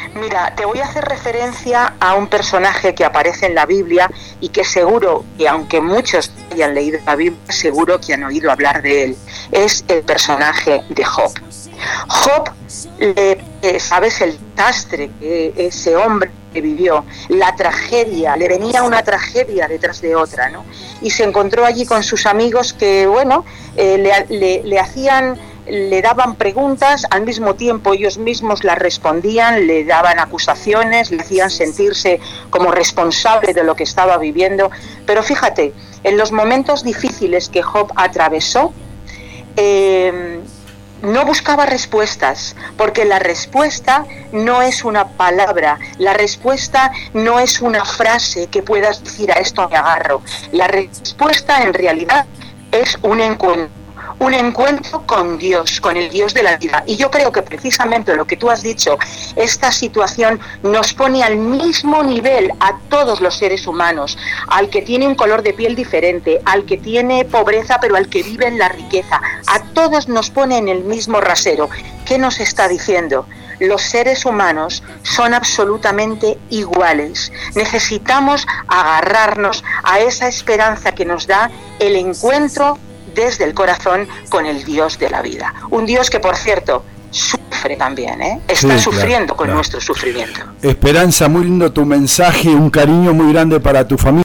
Mira, te voy a hacer referencia a un personaje que aparece en la Biblia y que seguro que, aunque muchos hayan leído la Biblia, seguro que han oído hablar de él. Es el personaje de Job. Job, ¿sabes? El desastre que ese hombre que vivió, la tragedia, le venía una tragedia detrás de otra, ¿no? Y se encontró allí con sus amigos que, bueno, le daban preguntas, al mismo tiempo ellos mismos las respondían, le daban acusaciones, le hacían sentirse como responsable de lo que estaba viviendo. Pero fíjate, en los momentos difíciles que Job atravesó, no buscaba respuestas, porque la respuesta no es una palabra, la respuesta no es una frase que puedas decir: a esto me agarro. La respuesta en realidad es un encuentro con Dios, con el Dios de la vida. Y yo creo que precisamente lo que tú has dicho, esta situación nos pone al mismo nivel a todos los seres humanos, al que tiene un color de piel diferente, al que tiene pobreza pero al que vive en la riqueza, a todos nos pone en el mismo rasero. ¿Qué nos está diciendo? Los seres humanos son absolutamente iguales. Necesitamos agarrarnos a esa esperanza que nos da el encuentro desde el corazón con el Dios de la vida. Un Dios que, por cierto, sufre también, está sufriendo con nuestro sufrimiento. Esperanza, muy lindo tu mensaje, un cariño muy grande para tu familia.